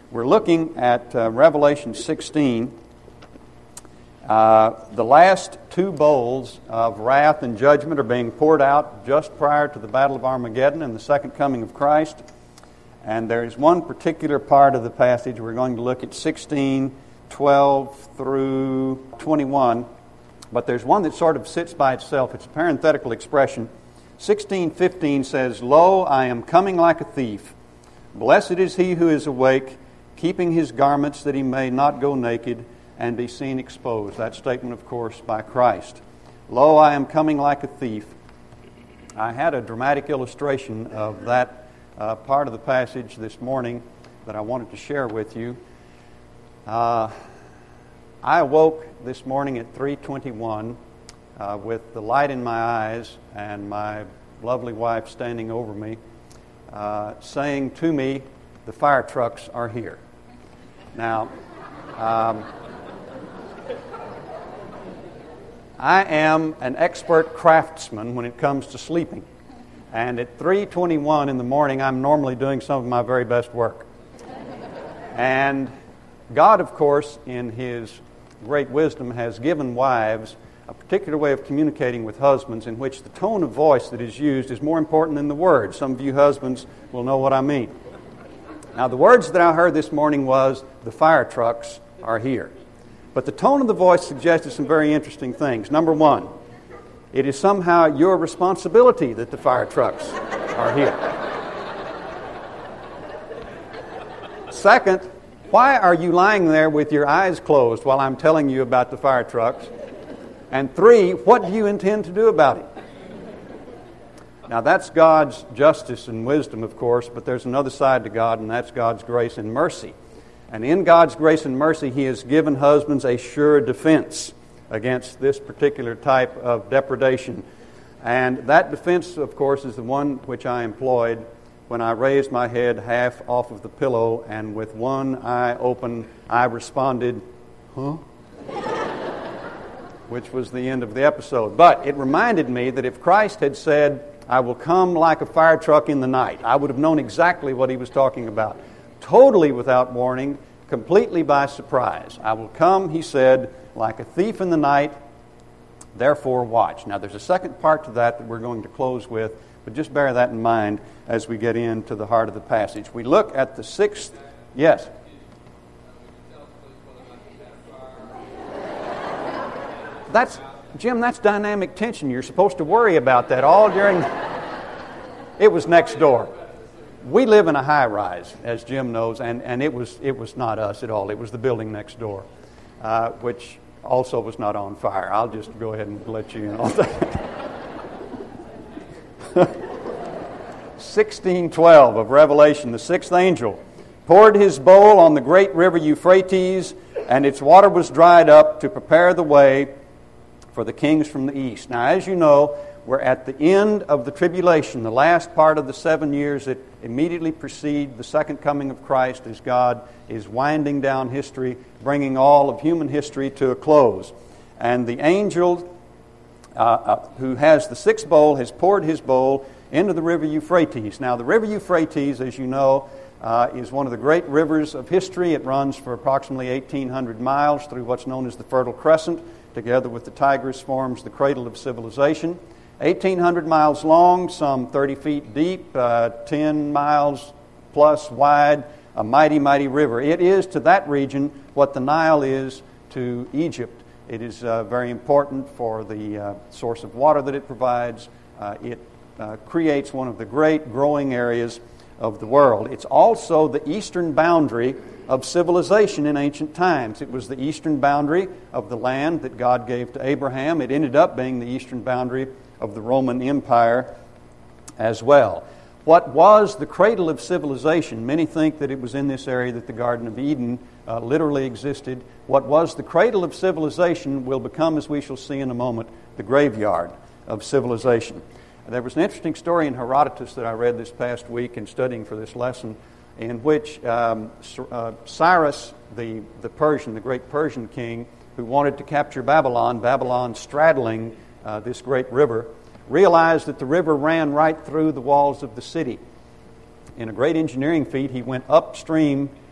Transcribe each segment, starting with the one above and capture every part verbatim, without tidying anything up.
We're looking at uh, Revelation sixteen. Uh, the last two bowls of wrath and judgment are being poured out just prior to the Battle of Armageddon and the second coming of Christ. And there is one particular part of the passage we're going to look at, sixteen, twelve through twenty-one. But there's one that sort of sits by itself. It's a parenthetical expression. sixteen fifteen says, "Lo, I am coming like a thief. Blessed is he who is awake, keeping his garments that he may not go naked and be seen exposed." That statement, of course, by Christ. "Lo, I am coming like a thief." I had a dramatic illustration of that uh, part of the passage this morning that I wanted to share with you. Uh, I awoke this morning at three twenty-one uh, with the light in my eyes and my lovely wife standing over me, uh, saying to me, "The fire trucks are here." Now, um, I am an expert craftsman when it comes to sleeping. And at three twenty-one in the morning, I'm normally doing some of my very best work. And God, of course, in His great wisdom, has given wives a particular way of communicating with husbands in which the tone of voice that is used is more important than the words. Some of you husbands will know what I mean. Now, the words that I heard this morning was, "The fire trucks are here." But the tone of the voice suggested some very interesting things. Number one, it is somehow your responsibility that the fire trucks are here. Second, why are you lying there with your eyes closed while I'm telling you about the fire trucks? And three, what do you intend to do about it? Now, that's God's justice and wisdom, of course, but there's another side to God, and that's God's grace and mercy. And in God's grace and mercy, He has given husbands a sure defense against this particular type of depredation. And that defense, of course, is the one which I employed when I raised my head half off of the pillow, and with one eye open, I responded, "Huh?" which was the end of the episode. But it reminded me that if Christ had said, "I will come like a fire truck in the night," I would have known exactly what He was talking about. Totally without warning, completely by surprise. "I will come," He said, "like a thief in the night, therefore watch." Now, there's a second part to that that we're going to close with, but just bear that in mind as we get into the heart of the passage. We look at the sixth, yes? That's, Jim, that's dynamic tension. You're supposed to worry about that all during... It was next door. We live in a high-rise, as Jim knows, and, and it was it was not us at all. It was the building next door, uh, which also was not on fire. I'll just go ahead and let you in on that. sixteen twelve of Revelation, the sixth angel poured his bowl on the great river Euphrates, and its water was dried up to prepare the way for the kings from the east. Now, as you know, we're at the end of the tribulation, the last part of the seven years that immediately precede the second coming of Christ, as God is winding down history, bringing all of human history to a close. And the angel uh, uh, who has the sixth bowl has poured his bowl into the river Euphrates. Now, the river Euphrates, as you know, uh, is one of the great rivers of history. It runs for approximately eighteen hundred miles through what's known as the Fertile Crescent. Together with the Tigris forms the cradle of civilization. eighteen hundred miles long, some thirty feet deep, uh, ten miles plus wide, a mighty, mighty river. It is to that region what the Nile is to Egypt. It is uh, very important for the uh, source of water that it provides. Uh, it uh, creates one of the great growing areas of the world. It's also the eastern boundary of civilization in ancient times. It was the eastern boundary of the land that God gave to Abraham. It ended up being the eastern boundary of the Roman Empire as well. What was the cradle of civilization? Many think that it was in this area that the Garden of Eden uh, literally existed. What was the cradle of civilization will become, as we shall see in a moment, the graveyard of civilization. There was an interesting story in Herodotus that I read this past week in studying for this lesson, in which um, uh, Cyrus, the, the Persian, the great Persian king, who wanted to capture Babylon, Babylon straddling uh, this great river, realized that the river ran right through the walls of the city. In a great engineering feat, he went upstream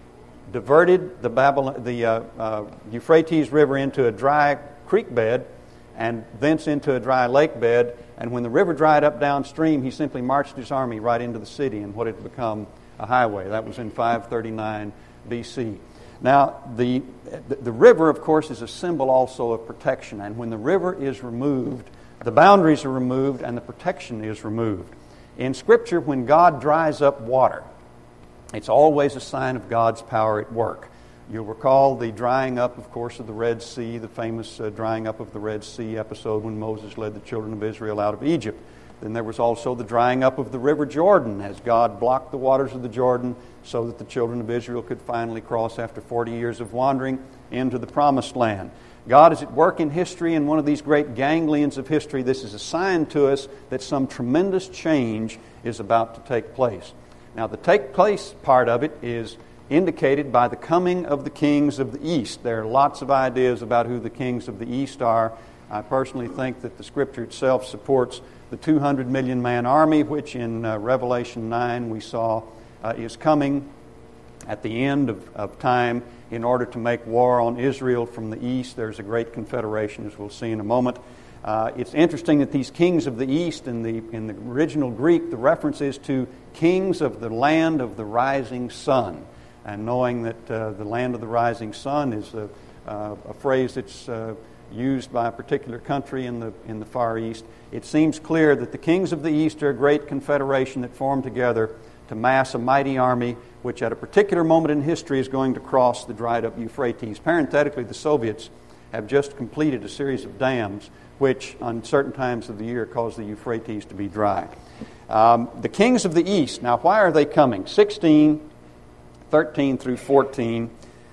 diverted the, Babylon, the uh, uh, Euphrates River into a dry creek bed and thence into a dry lake bed. And when the river dried up downstream, he simply marched his army right into the city in what had become a highway. That was in five thirty-nine B C. Now, the, the river, of course, is a symbol also of protection. And when the river is removed, the boundaries are removed and the protection is removed. In Scripture, when God dries up water, it's always a sign of God's power at work. You'll recall the drying up, of course, of the Red Sea, the famous uh, drying up of the Red Sea episode when Moses led the children of Israel out of Egypt. Then there was also the drying up of the River Jordan as God blocked the waters of the Jordan so that the children of Israel could finally cross after forty years of wandering into the Promised Land. God is at work in history, and one of these great ganglions of history, this is a sign to us that some tremendous change is about to take place. Now, the take place part of it is indicated by the coming of the kings of the East. There are lots of ideas about who the kings of the East are. I personally think that the Scripture itself supports the two hundred million man army, which in uh, Revelation nine we saw uh, is coming at the end of, of time in order to make war on Israel from the east. There's a great confederation, as we'll see in a moment. Uh, it's interesting that these kings of the east, in the in the original Greek, the reference is to kings of the land of the rising sun. And knowing that uh, the land of the rising sun is a, uh, a phrase that's uh, used by a particular country in the in the Far East, it seems clear that the kings of the East are a great confederation that formed together to mass a mighty army which at a particular moment in history is going to cross the dried up Euphrates. Parenthetically, the Soviets have just completed a series of dams which on certain times of the year cause the Euphrates to be dry. Um, the kings of the East, now why are they coming? sixteen, thirteen through fourteen.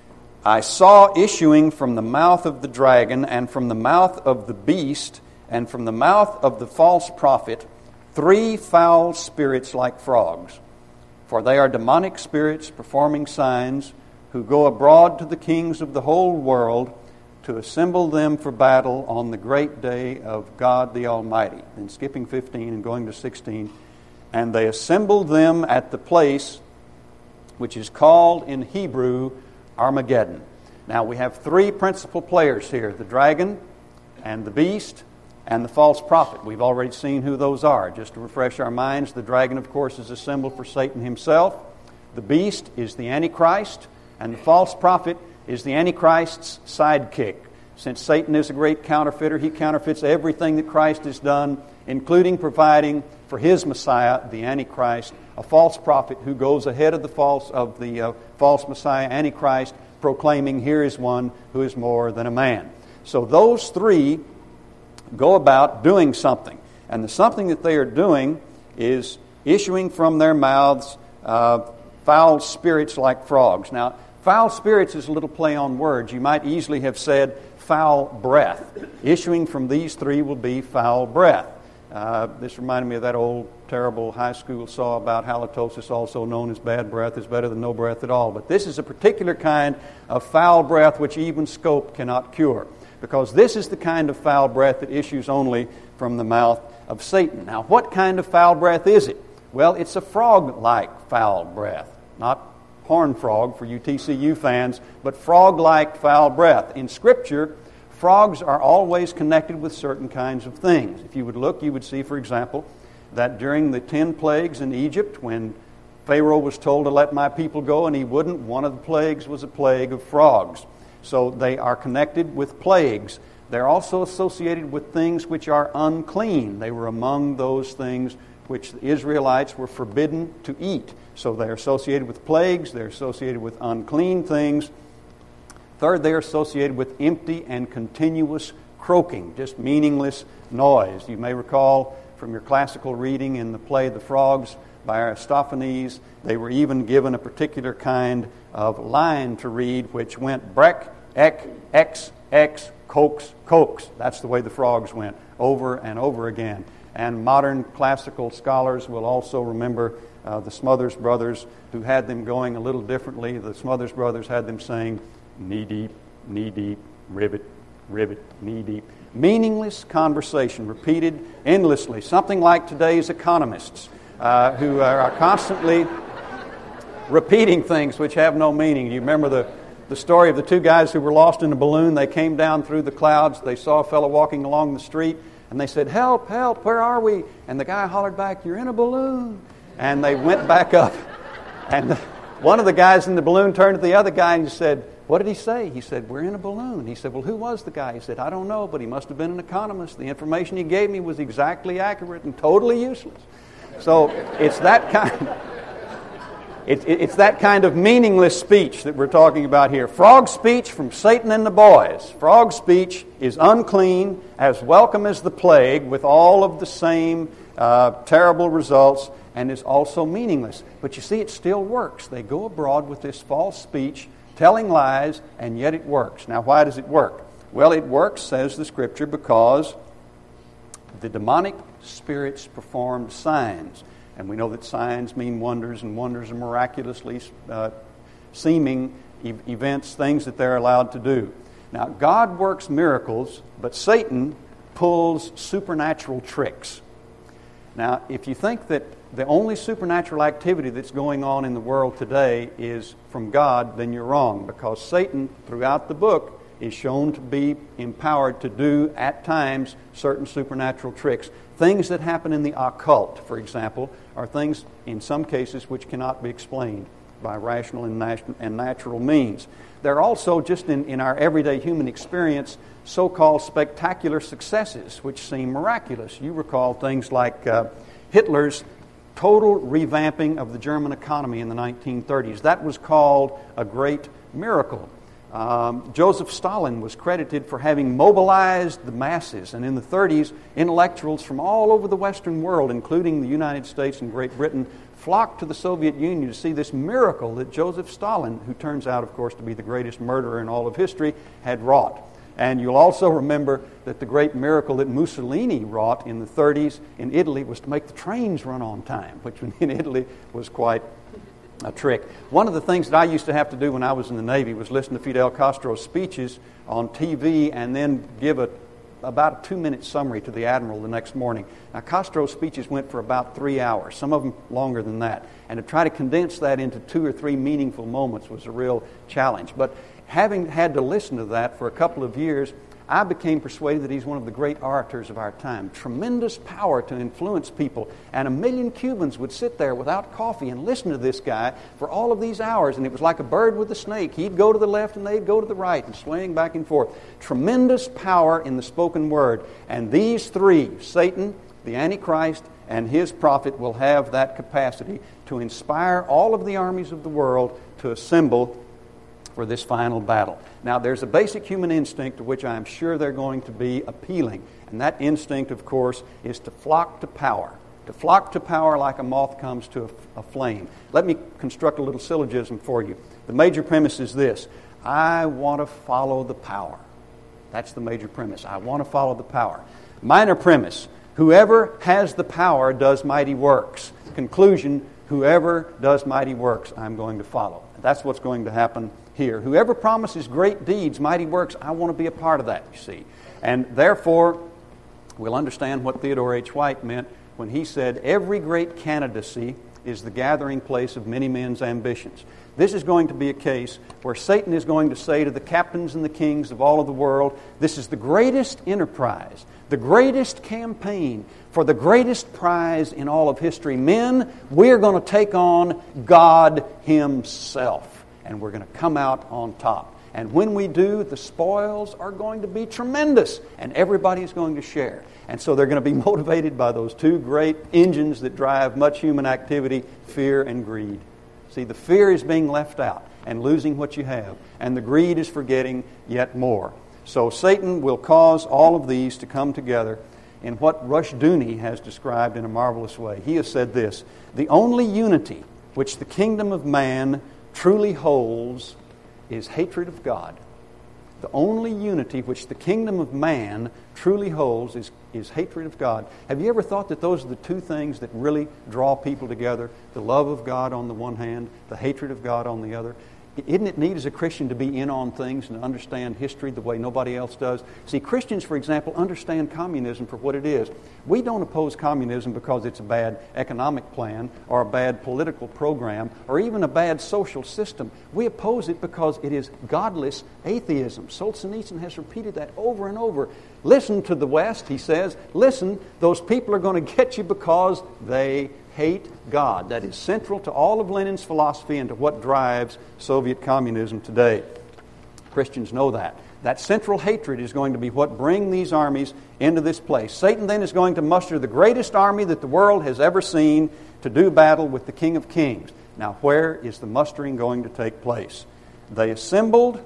I saw issuing from the mouth of the dragon and from the mouth of the beast and from the mouth of the false prophet three foul spirits like frogs. For they are demonic spirits performing signs who go abroad to the kings of the whole world to assemble them for battle on the great day of God the Almighty. Then skipping fifteen and going to sixteen. And they assembled them at the place which is called in Hebrew Armageddon. Now we have three principal players here, the dragon and the beast and the false prophet. We've already seen who those are. Just to refresh our minds, the dragon, of course, is a symbol for Satan himself. The beast is the Antichrist, and the false prophet is the Antichrist's sidekick. Since Satan is a great counterfeiter, he counterfeits everything that Christ has done, including providing for his Messiah, the Antichrist, a false prophet who goes ahead of the false of the uh, false Messiah, Antichrist, proclaiming, "Here is one who is more than a man." So those three go about doing something, and the something that they are doing is issuing from their mouths uh, foul spirits like frogs. Now, foul spirits is a little play on words. You might easily have said foul breath. Issuing from these three will be foul breath. Uh, this reminded me of that old terrible high school saw about halitosis, also known as bad breath is better than no breath at all. But this is a particular kind of foul breath which even scope cannot cure, because this is the kind of foul breath that issues only from the mouth of Satan. Now, what kind of foul breath is it? Well, it's a frog-like foul breath, not horn frog for you T C U fans, but frog-like foul breath. In Scripture, frogs are always connected with certain kinds of things. If you would look, you would see, for example, that during the ten plagues in Egypt, when Pharaoh was told to let my people go and he wouldn't, one of the plagues was a plague of frogs. So they are connected with plagues. They're also associated with things which are unclean. They were among those things which the Israelites were forbidden to eat. So they're associated with plagues, they're associated with unclean things. Third, they're associated with empty and continuous croaking, just meaningless noise. You may recall from your classical reading in the play The Frogs by Aristophanes, they were even given a particular kind of line to read which went brek, ek, ex, ex, coax, coax. That's the way the frogs went, over and over again. And modern classical scholars will also remember uh, the Smothers Brothers, who had them going a little differently. The Smothers Brothers had them saying, knee-deep, knee-deep, rivet, rivet, knee-deep. Meaningless conversation, repeated endlessly. Something like today's economists, uh, who are constantly repeating things which have no meaning. You remember the, the story of the two guys who were lost in a balloon? They came down through the clouds. They saw a fellow walking along the street, and they said, "Help, help, where are we?" And the guy hollered back, "You're in a balloon." And they went back up. And the, one of the guys in the balloon turned to the other guy and he said, "What did he say?" He said, "We're in a balloon." He said, "Well, who was the guy?" He said, "I don't know, but he must have been an economist. The information he gave me was exactly accurate and totally useless." So it's that kind it, it, it's that kind of meaningless speech that we're talking about here. Frog speech from Satan and the boys. Frog speech is unclean, as welcome as the plague, with all of the same uh, terrible results, and is also meaningless. But you see, it still works. They go abroad with this false speech, telling lies, and yet it works. Now, why does it work? Well, it works, says the Scripture, because the demonic spirits performed signs. And we know that signs mean wonders, and wonders are miraculously uh, seeming e- events, things that they're allowed to do. Now, God works miracles, but Satan pulls supernatural tricks. Now, if you think that the only supernatural activity that's going on in the world today is from God, then you're wrong, because Satan, throughout the book, is shown to be empowered to do, at times, certain supernatural tricks. Things that happen in the occult, for example, are things, in some cases, which cannot be explained by rational and, nat- and natural means. There are also, just in, in our everyday human experience, so-called spectacular successes, which seem miraculous. You recall things like uh, Hitler's total revamping of the German economy in the nineteen thirties. That was called a great miracle. Um, Joseph Stalin was credited for having mobilized the masses, and in the thirties, intellectuals from all over the Western world, including the United States and Great Britain, flocked to the Soviet Union to see this miracle that Joseph Stalin, who turns out, of course, to be the greatest murderer in all of history, had wrought. And you'll also remember that the great miracle that Mussolini wrought in the thirties in Italy was to make the trains run on time, which in Italy was quite a trick. One of the things that I used to have to do when I was in the Navy was listen to Fidel Castro's speeches on T V and then give a, about a two-minute summary to the Admiral the next morning. Now, Castro's speeches went for about three hours, some of them longer than that. And to try to condense that into two or three meaningful moments was a real challenge. But having had to listen to that for a couple of years, I became persuaded that he's one of the great orators of our time. Tremendous power to influence people. And a million Cubans would sit there without coffee and listen to this guy for all of these hours. And it was like a bird with a snake. He'd go to the left and they'd go to the right and swaying back and forth. Tremendous power in the spoken word. And these three, Satan, the Antichrist, and his prophet, will have that capacity to inspire all of the armies of the world to assemble for this final battle. Now, there's a basic human instinct to which I'm sure they're going to be appealing. And that instinct, of course, is to flock to power. To flock to power like a moth comes to a, a flame. Let me construct a little syllogism for you. The major premise is this: I want to follow the power. That's the major premise. I want to follow the power. Minor premise: whoever has the power does mighty works. Conclusion: whoever does mighty works, I'm going to follow. That's what's going to happen here. Whoever promises great deeds, mighty works, I want to be a part of that, you see. And therefore, we'll understand what Theodore H. White meant when he said, every great candidacy is the gathering place of many men's ambitions. This is going to be a case where Satan is going to say to the captains and the kings of all of the world, this is the greatest enterprise, the greatest campaign for the greatest prize in all of history. Men, we're going to take on God Himself, and we're going to come out on top. And when we do, the spoils are going to be tremendous, and everybody's going to share. And so they're going to be motivated by those two great engines that drive much human activity, fear and greed. See, the fear is being left out and losing what you have, and the greed is for getting yet more. So Satan will cause all of these to come together in what Rushdoony has described in a marvelous way. He has said this: the only unity which the kingdom of man truly holds is hatred of God. The only unity which the kingdom of man truly holds is, is hatred of God. Have you ever thought that those are the two things that really draw people together? The love of God on the one hand, the hatred of God on the other. Isn't it neat as a Christian to be in on things and understand history the way nobody else does? See, Christians, for example, understand communism for what it is. We don't oppose communism because it's a bad economic plan or a bad political program or even a bad social system. We oppose it because it is godless atheism. Solzhenitsyn has repeated that over and over. Listen to the West, he says. Listen, those people are going to get you because they hate God. That is central to all of Lenin's philosophy and to what drives Soviet communism today. Christians know that. That central hatred is going to be what bring these armies into this place. Satan then is going to muster the greatest army that the world has ever seen to do battle with the King of Kings. Now, where is the mustering going to take place? They assembled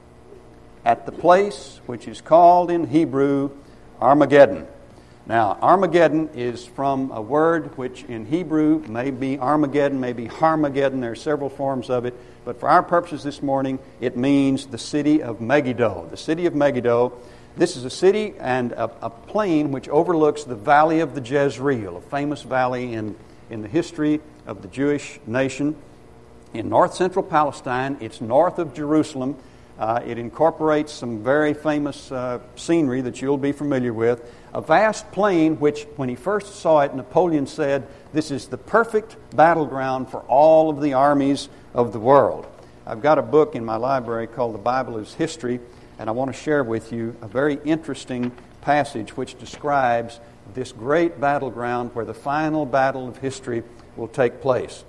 at the place which is called in Hebrew Armageddon. Now, Armageddon is from a word which in Hebrew may be Armageddon, may be Harmageddon. There are several forms of it. But for our purposes this morning, it means the city of Megiddo. The city of Megiddo. This is a city and a, a plain which overlooks the valley of the Jezreel, a famous valley in, in the history of the Jewish nation. In north-central Palestine, it's north of Jerusalem. Uh, it incorporates some very famous uh, scenery that you'll be familiar with. A vast plain which, when he first saw it, Napoleon said, this is the perfect battleground for all of the armies of the world. I've got a book in my library called The Bible is History, and I want to share with you a very interesting passage which describes this great battleground where the final battle of history will take place.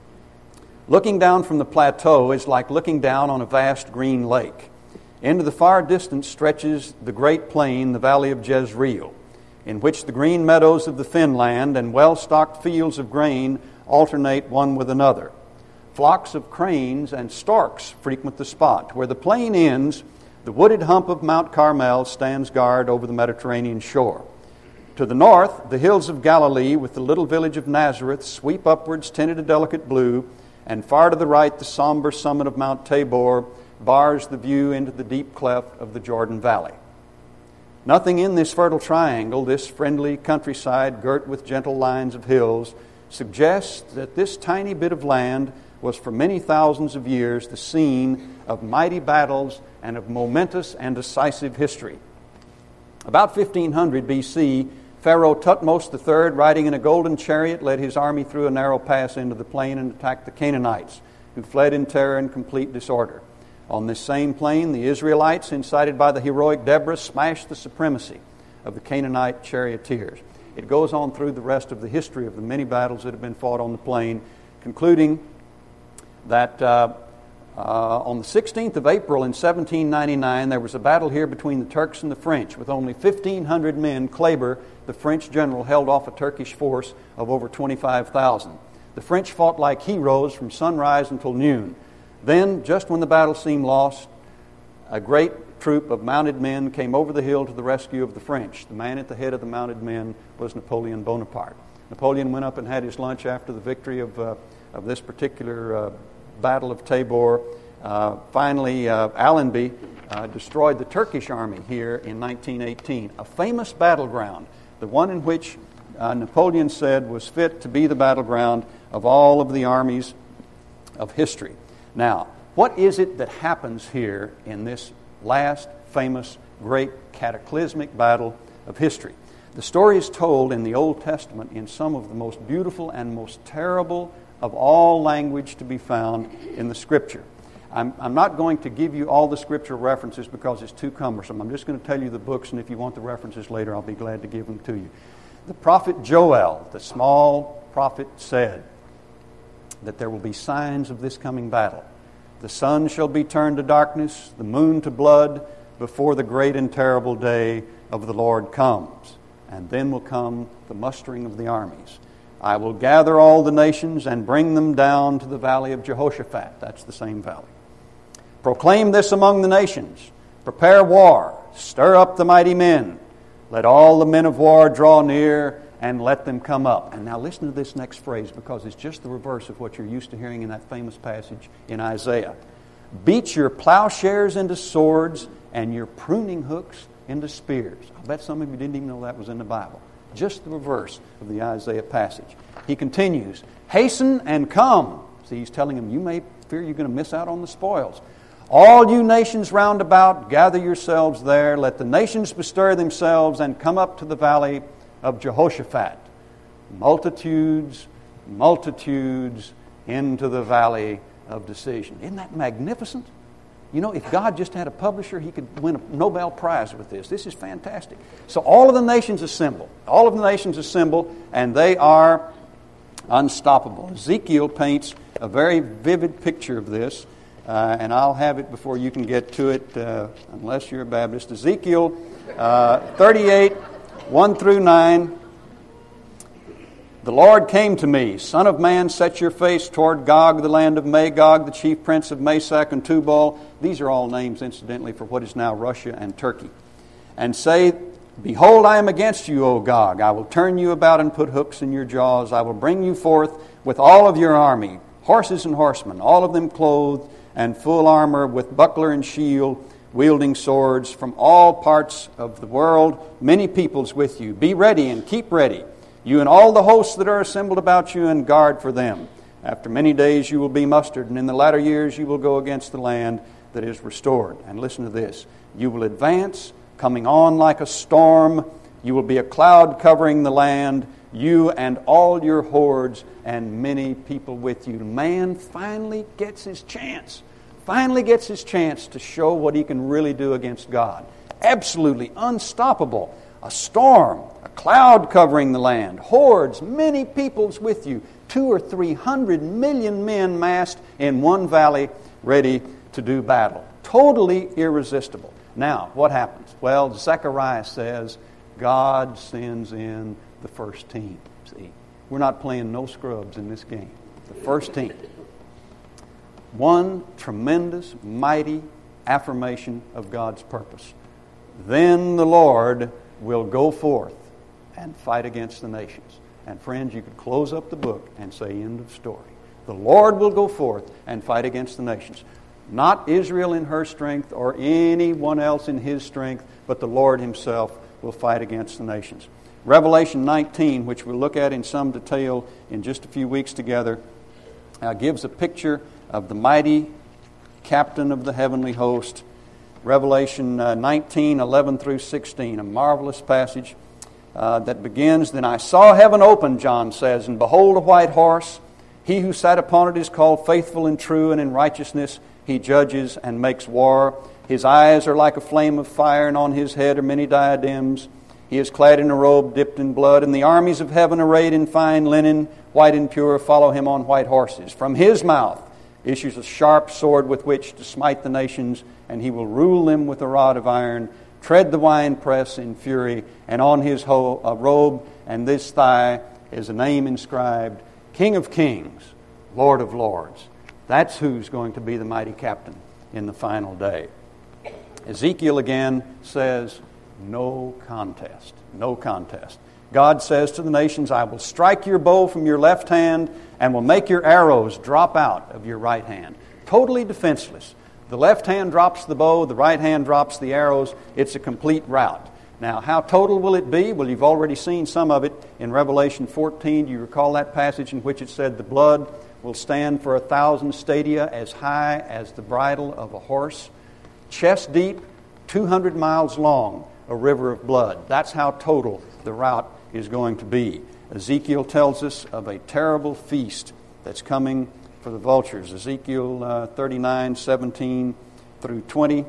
Looking down from the plateau is like looking down on a vast green lake. Into the far distance stretches the great plain, the valley of Jezreel, in which the green meadows of the Finland and well-stocked fields of grain alternate one with another. Flocks of cranes and storks frequent the spot. Where the plain ends, the wooded hump of Mount Carmel stands guard over the Mediterranean shore. To the north, the hills of Galilee with the little village of Nazareth sweep upwards, tinted a delicate blue, and far to the right, the somber summit of Mount Tabor bars the view into the deep cleft of the Jordan Valley. Nothing in this fertile triangle, this friendly countryside girt with gentle lines of hills, suggests that this tiny bit of land was for many thousands of years the scene of mighty battles and of momentous and decisive history. About fifteen hundred B C, Pharaoh Thutmose the third, riding in a golden chariot, led his army through a narrow pass into the plain and attacked the Canaanites, who fled in terror and complete disorder. On this same plain, the Israelites, incited by the heroic Deborah, smashed the supremacy of the Canaanite charioteers. It goes on through the rest of the history of the many battles that have been fought on the plain, concluding that uh, uh, on the sixteenth of April in seventeen ninety-nine, there was a battle here between the Turks and the French. With only fifteen hundred men, Kleber, the French general, held off a Turkish force of over twenty-five thousand. The French fought like heroes from sunrise until noon. Then, just when the battle seemed lost, a great troop of mounted men came over the hill to the rescue of the French. The man at the head of the mounted men was Napoleon Bonaparte. Napoleon went up and had his lunch after the victory of, uh, of this particular uh, Battle of Tabor. Uh, finally, uh, Allenby uh, destroyed the Turkish army here in nineteen eighteen, a famous battleground, the one in which uh, Napoleon said was fit to be the battleground of all of the armies of history. Now, what is it that happens here in this last famous, great, cataclysmic battle of history? The story is told in the Old Testament in some of the most beautiful and most terrible of all language to be found in the Scripture. I'm, I'm not going to give you all the Scriptural references because it's too cumbersome. I'm just going to tell you the books, and if you want the references later, I'll be glad to give them to you. The prophet Joel, the small prophet, said that there will be signs of this coming battle. The sun shall be turned to darkness, the moon to blood, before the great and terrible day of the Lord comes. And then will come the mustering of the armies. I will gather all the nations and bring them down to the valley of Jehoshaphat. That's the same valley. Proclaim this among the nations. Prepare war. Stir up the mighty men. Let all the men of war draw near, and let them come up. And now listen to this next phrase, because it's just the reverse of what you're used to hearing in that famous passage in Isaiah. Beat your plowshares into swords and your pruning hooks into spears. I bet some of you didn't even know that was in the Bible. Just the reverse of the Isaiah passage. He continues, hasten and come. See, he's telling them, you may fear you're going to miss out on the spoils. All you nations round about, gather yourselves there. Let the nations bestir themselves and come up to the valley of Jehoshaphat. Multitudes, multitudes into the valley of decision. Isn't that magnificent? You know, if God just had a publisher, he could win a Nobel Prize with this. This is fantastic. So all of the nations assemble. All of the nations assemble, and they are unstoppable. Ezekiel paints a very vivid picture of this. Uh, and I'll have it before you can get to it, uh, unless you're a Baptist. Ezekiel uh, thirty-eight, one through nine. The Lord came to me, Son of man, set your face toward Gog, the land of Magog, the chief prince of Meshech and Tubal. These are all names, incidentally, for what is now Russia and Turkey. And say, Behold, I am against you, O Gog. I will turn you about and put hooks in your jaws. I will bring you forth with all of your army, horses and horsemen, all of them clothed, and full armor with buckler and shield, wielding swords from all parts of the world, many peoples with you. Be ready and keep ready, you and all the hosts that are assembled about you, and guard for them. After many days you will be mustered, and in the latter years you will go against the land that is restored. And listen to this. You will advance, coming on like a storm. You will be a cloud covering the land, you and all your hordes, and many people with you. Man finally gets his chance. Finally gets his chance to show what he can really do against God. Absolutely unstoppable. A storm, a cloud covering the land, hordes, many peoples with you. Two or three hundred million men massed in one valley, ready to do battle. Totally irresistible. Now, what happens? Well, Zechariah says God sends in the first team. See, we're not playing no scrubs in this game. The first team. One tremendous, mighty affirmation of God's purpose. Then the Lord will go forth and fight against the nations. And friends, you could close up the book and say, end of story. The Lord will go forth and fight against the nations. Not Israel in her strength or anyone else in his strength, but the Lord himself will fight against the nations. Revelation nineteen, which we'll look at in some detail in just a few weeks together, uh, gives a picture of the mighty captain of the heavenly host. Revelation uh, nineteen, eleven through sixteen, a marvelous passage uh, that begins, Then I saw heaven open, John says, and behold a white horse. He who sat upon it is called Faithful and True, and in righteousness he judges and makes war. His eyes are like a flame of fire, and on his head are many diadems. He is clad in a robe dipped in blood, and the armies of heaven arrayed in fine linen, white and pure, follow him on white horses. From his mouth issues a sharp sword with which to smite the nations, and he will rule them with a rod of iron, tread the winepress in fury, and on his ho- uh, robe and this thigh is a name inscribed, King of Kings, Lord of Lords. That's who's going to be the mighty captain in the final day. Ezekiel again says, no contest, no contest. God says to the nations, I will strike your bow from your left hand and will make your arrows drop out of your right hand. Totally defenseless. The left hand drops the bow, the right hand drops the arrows. It's a complete rout. Now, how total will it be? Well, you've already seen some of it in Revelation fourteen. Do you recall that passage in which it said the blood will stand for a thousand stadia as high as the bridle of a horse? Chest deep, two hundred miles long, a river of blood. That's how total the rout is going to be. Ezekiel tells us of a terrible feast that's coming for the vultures. Ezekiel uh, thirty-nine, seventeen through twenty.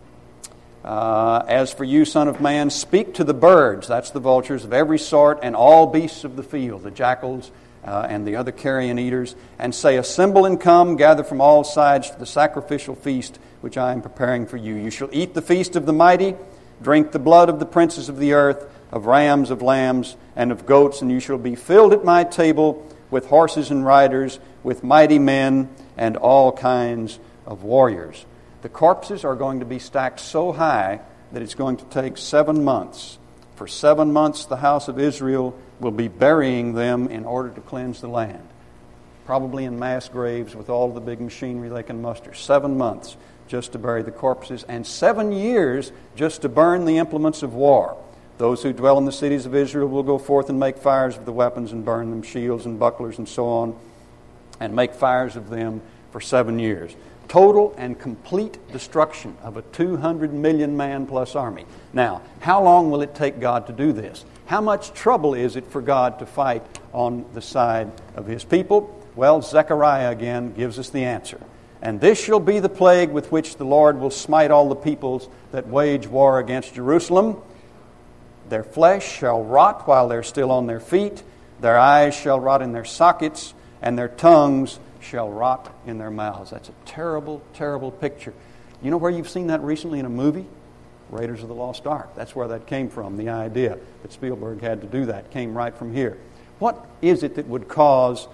Uh, As for you, son of man, speak to the birds, that's the vultures, of every sort, and all beasts of the field, the jackals uh, and the other carrion eaters, and say, assemble and come, gather from all sides to the sacrificial feast which I am preparing for you. You shall eat the feast of the mighty, drink the blood of the princes of the earth, of rams, of lambs, and of goats, and you shall be filled at my table with horses and riders, with mighty men, and all kinds of warriors. The corpses are going to be stacked so high that it's going to take seven months. For seven months, the house of Israel will be burying them in order to cleanse the land. Probably in mass graves with all the big machinery they can muster. Seven months just to bury the corpses, and seven years just to burn the implements of war. Those who dwell in the cities of Israel will go forth and make fires of the weapons and burn them, shields and bucklers and so on, and make fires of them for seven years. Total and complete destruction of a two hundred million man plus army. Now, how long will it take God to do this? How much trouble is it for God to fight on the side of His people? Well, Zechariah again gives us the answer. And this shall be the plague with which the Lord will smite all the peoples that wage war against Jerusalem. Their flesh shall rot while they're still on their feet. Their eyes shall rot in their sockets, and their tongues shall rot in their mouths. That's a terrible, terrible picture. You know where you've seen that recently in a movie? Raiders of the Lost Ark. That's where that came from. The idea that Spielberg had to do that came right from here. What is it that would cause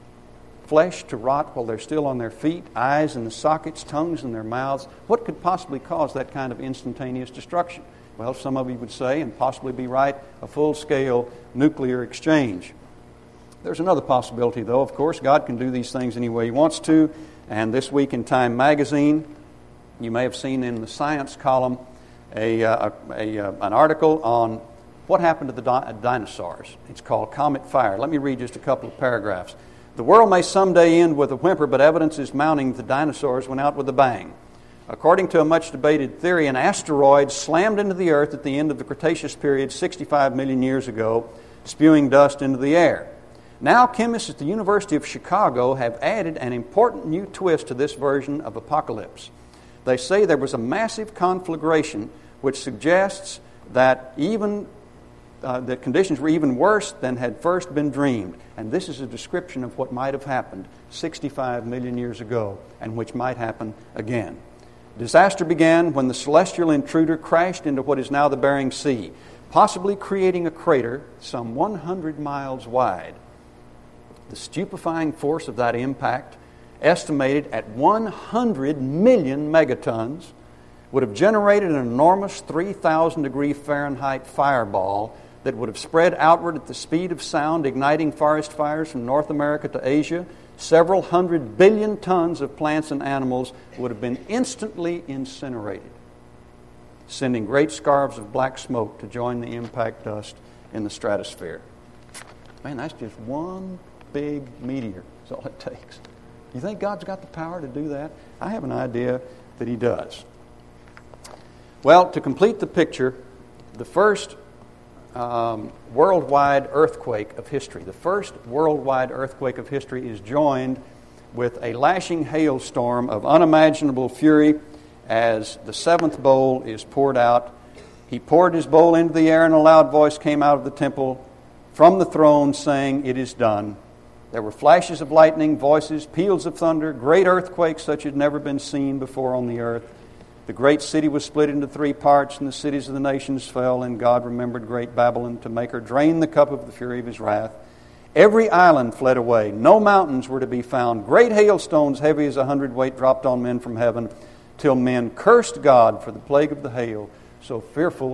flesh to rot while they're still on their feet, eyes in the sockets, tongues in their mouths? What could possibly cause that kind of instantaneous destruction? Well, some of you would say, and possibly be right, a full-scale nuclear exchange. There's another possibility, though. Of course, God can do these things any way He wants to. And this week in Time magazine, you may have seen in the science column a, uh, a, a an article on what happened to the di- dinosaurs. It's called Comet Fire. Let me read just a couple of paragraphs. The world may someday end with a whimper, but evidence is mounting the dinosaurs went out with a bang. According to a much-debated theory, an asteroid slammed into the Earth at the end of the Cretaceous period sixty-five million years ago, spewing dust into the air. Now, chemists at the University of Chicago have added an important new twist to this version of apocalypse. They say there was a massive conflagration which suggests that even uh, that conditions were even worse than had first been dreamed. And this is a description of what might have happened sixty-five million years ago and which might happen again. Disaster began when the celestial intruder crashed into what is now the Bering Sea, possibly creating a crater some one hundred miles wide. The stupefying force of that impact, estimated at one hundred million megatons, would have generated an enormous three thousand degree Fahrenheit fireball that would have spread outward at the speed of sound, igniting forest fires from North America to Asia. Several hundred billion tons of plants and animals would have been instantly incinerated, sending great scarves of black smoke to join the impact dust in the stratosphere. Man, that's just one big meteor. That's all it takes. You think God's got the power to do that? I have an idea that He does. Well, to complete the picture, the first um, worldwide earthquake of history, the first worldwide earthquake of history is joined with a lashing hailstorm of unimaginable fury as the seventh bowl is poured out. He poured his bowl into the air, and a loud voice came out of the temple from the throne saying, "It is done." There were flashes of lightning, voices, peals of thunder, great earthquakes such had never been seen before on the earth. The great city was split into three parts, and the cities of the nations fell, and God remembered great Babylon to make her drain the cup of the fury of His wrath. Every island fled away. No mountains were to be found. Great hailstones heavy as a hundredweight dropped on men from heaven, till men cursed God for the plague of the hail. So fearful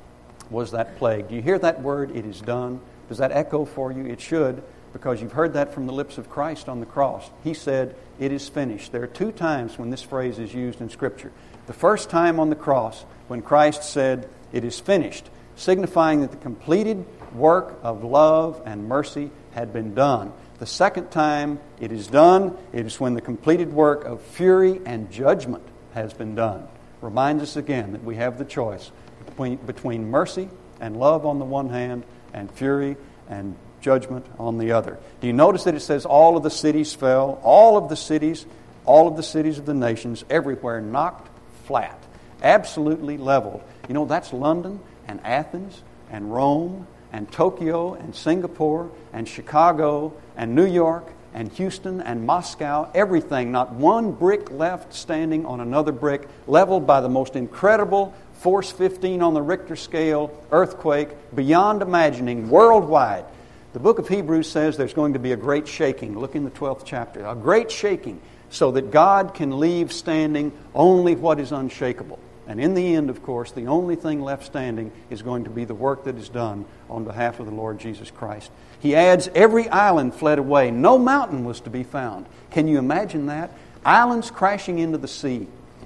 was that plague. Do you hear that word, "it is done"? Does that echo for you? It should, because you've heard that from the lips of Christ on the cross. He said, "It is finished." There are two times when this phrase is used in Scripture. The first time on the cross, when Christ said, "It is finished," signifying that the completed work of love and mercy had been done. The second time, "It is done," it is when the completed work of fury and judgment has been done. Reminds us again that we have the choice between, between mercy and love on the one hand, and fury and judgment on the other. Do you notice that it says all of the cities fell? All of the cities, all of the cities of the nations, everywhere knocked flat, absolutely leveled. You know, that's London and Athens and Rome and Tokyo and Singapore and Chicago and New York and Houston and Moscow, everything, not one brick left standing on another brick, leveled by the most incredible force fifteen on the Richter scale earthquake, beyond imagining, worldwide. The book of Hebrews says there's going to be a great shaking. Look in the twelfth chapter. A great shaking, so that God can leave standing only what is unshakable. And in the end, of course, the only thing left standing is going to be the work that is done on behalf of the Lord Jesus Christ. He adds, every island fled away. No mountain was to be found. Can you imagine that? Islands crashing into the sea.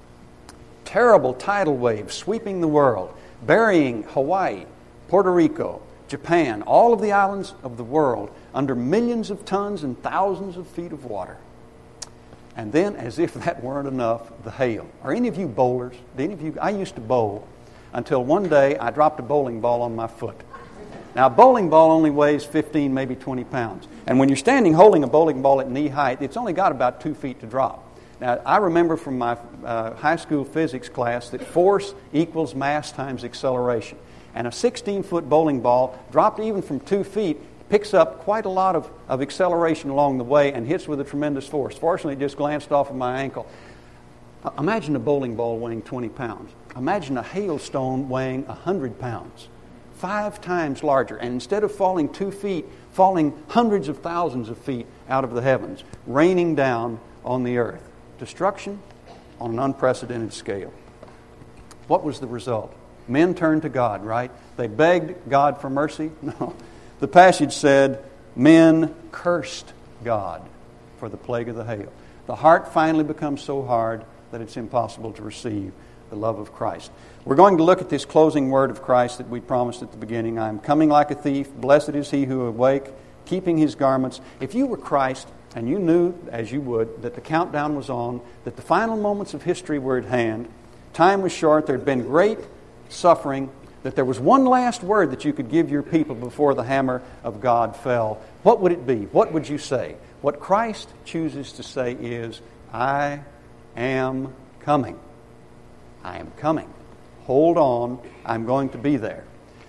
Terrible tidal waves sweeping the world, burying Hawaii, Puerto Rico, Japan, all of the islands of the world under millions of tons and thousands of feet of water. And then, as if that weren't enough, the hail. Are any of you bowlers? Do any of you? I used to bowl until one day I dropped a bowling ball on my foot. Now, a bowling ball only weighs fifteen, maybe twenty pounds. And when you're standing holding a bowling ball at knee height, it's only got about two feet to drop. Now, I remember from my uh, high school physics class that force equals mass times acceleration. And a sixteen-foot bowling ball, dropped even from two feet, picks up quite a lot of, of acceleration along the way and hits with a tremendous force. Fortunately, it just glanced off of my ankle. Uh, imagine a bowling ball weighing twenty pounds. Imagine a hailstone weighing one hundred pounds. Five times larger. And instead of falling two feet, falling hundreds of thousands of feet out of the heavens, raining down on the earth. Destruction on an unprecedented scale. What was the result? Men turned to God, right? They begged God for mercy? No. The passage said, men cursed God for the plague of the hail. The heart finally becomes so hard that it's impossible to receive the love of Christ. We're going to look at this closing word of Christ that we promised at the beginning. I am coming like a thief. Blessed is he who awake, keeping his garments. If you were Christ and you knew, as you would, that the countdown was on, that the final moments of history were at hand, time was short, there had been great suffering, that there was one last word that you could give your people before the hammer of God fell, what would it be? What would you say? What Christ chooses to say is, I am coming. I am coming. Hold on, I'm going to be there.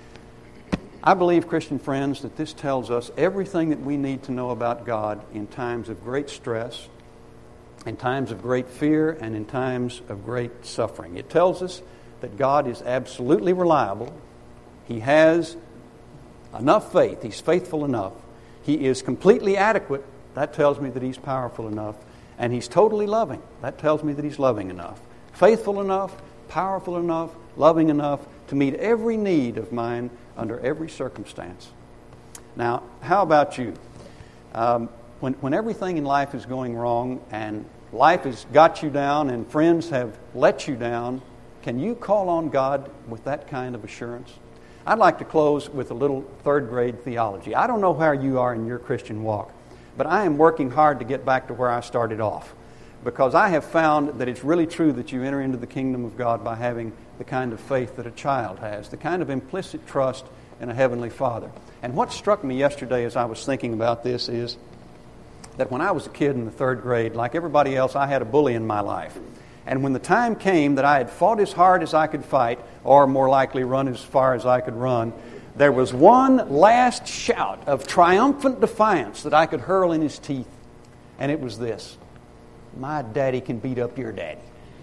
I believe, Christian friends, that this tells us everything that we need to know about God in times of great stress, in times of great fear, and in times of great suffering. It tells us that God is absolutely reliable. He has enough faith. He's faithful enough. He is completely adequate. That tells me that He's powerful enough. And He's totally loving. That tells me that He's loving enough. Faithful enough, powerful enough, loving enough to meet every need of mine under every circumstance. Now, how about you? Um, when, when everything in life is going wrong and life has got you down and friends have let you down, can you call on God with that kind of assurance? I'd like to close with a little third grade theology. I don't know where you are in your Christian walk, but I am working hard to get back to where I started off, because I have found that it's really true that you enter into the kingdom of God by having the kind of faith that a child has, the kind of implicit trust in a heavenly Father. And what struck me yesterday as I was thinking about this is that when I was a kid in the third grade, like everybody else, I had a bully in my life. And when the time came that I had fought as hard as I could fight, or more likely run as far as I could run, there was one last shout of triumphant defiance that I could hurl in his teeth. And it was this: my daddy can beat up your daddy.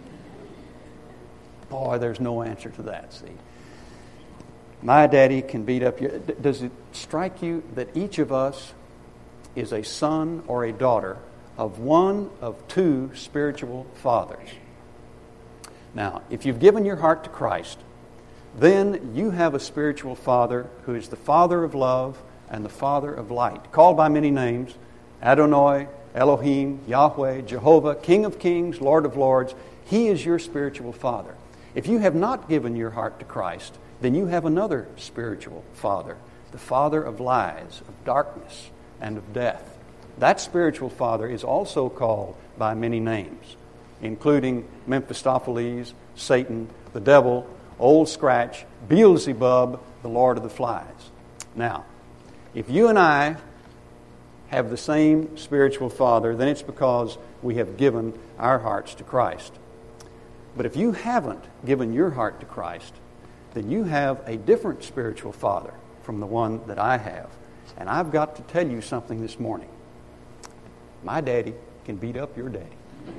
Boy, there's no answer to that, see. My daddy can beat up your... Does it strike you that each of us is a son or a daughter of one of two spiritual fathers? Now, if you've given your heart to Christ, then you have a spiritual father who is the Father of love and the Father of light, called by many names: Adonai, Elohim, Yahweh, Jehovah, King of kings, Lord of lords. He is your spiritual father. If you have not given your heart to Christ, then you have another spiritual father, the father of lies, of darkness, and of death. That spiritual father is also called by many names, including Mephistopheles, Satan, the devil, Old Scratch, Beelzebub, the Lord of the Flies. Now, if you and I have the same spiritual father, then it's because we have given our hearts to Christ. But if you haven't given your heart to Christ, then you have a different spiritual father from the one that I have. And I've got to tell you something this morning. My daddy can beat up your daddy.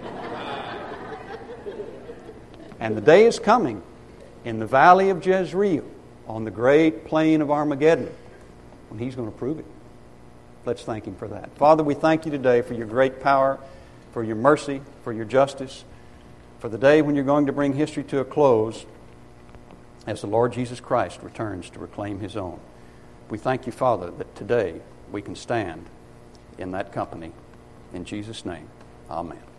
And the day is coming in the valley of Jezreel, on the great plain of Armageddon, when He's going to prove it. Let's thank Him for that. Father, we thank You today for Your great power, for Your mercy, for Your justice, for the day when You're going to bring history to a close as the Lord Jesus Christ returns to reclaim His own. We thank You, Father, that today we can stand in that company. In Jesus' name, amen.